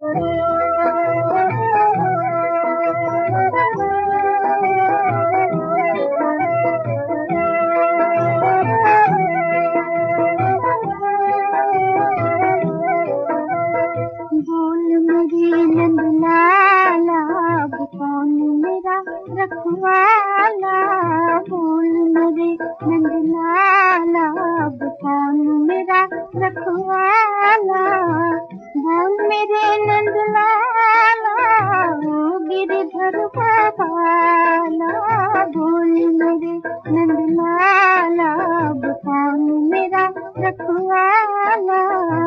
रखवाला बोल मेरे नंदलाला, कौन मेरा रखवाला। बोल मेरे नंदलाला, गिरधर गोपाला। बोल मेरे नंदलाला, कौन मेरा रखवाला।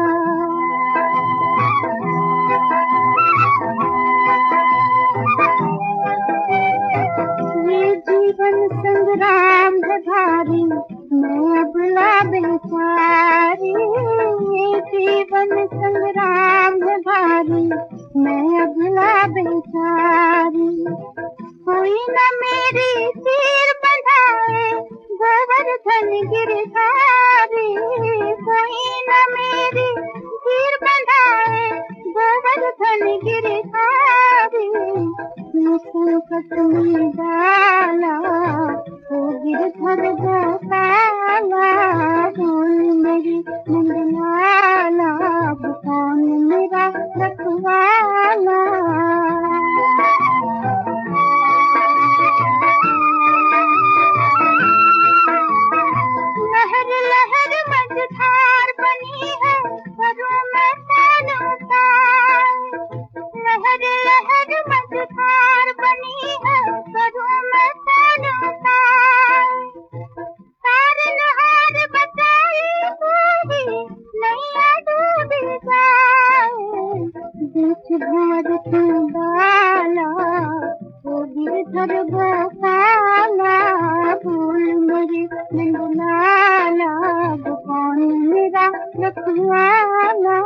जीवन संग्राम है भारी, मैं अबला बेचारी। ये जीवन संग्राम है भारी, मैं अबला बेचारी। कोई न मेरी सिर बंधाए, गोवर्धन गिरधारी। कोई न मेरी सिर बंधाए, गोवर्धन गिरधारी। संकट में डाला ओ गिरधर गोपाला। बोल मेरी नंदलाला, कौन मेरा रखवाला। लहर लहर मझधार बनी है, करूं मैं तारों तार। लहर लहर मझधार बनी है, करूं मैं तारों तार। तारनहार बचाई पूरी, नैया डूबी जाए। बीच भंवर तू डाला ओ गिरधर गोपाला। बोल मेरे नंदलाला, कौन मेरा रखवाला।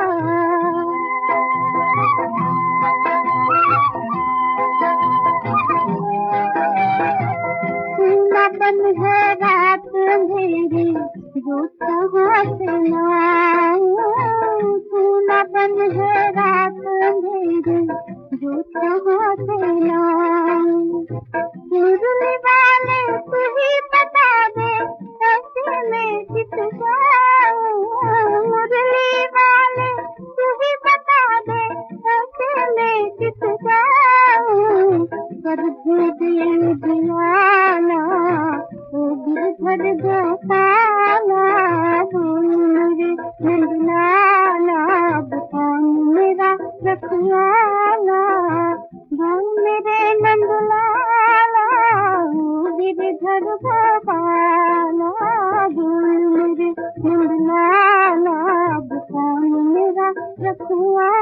सुनापन है रात अंधेरी, जो कहाँ से लाऊं। सुनापन है रात अंधेरी, जो कहाँ से लाऊं। मुरली वाले तू ही बता दे, कैसे मैं किस जाऊं। मुरली वाले तू ही बता दे, कैसे मैं किस जाऊं। कर दे दिवाला ओ गिरधर गोपाला। बोल मेरे नंदलाला, कौन मेरा रखवाला। बोल मेरे नंदलाला, गिरधर गोपाला। बोल मेरे नंदलाला, कौन मेरा रखवाला।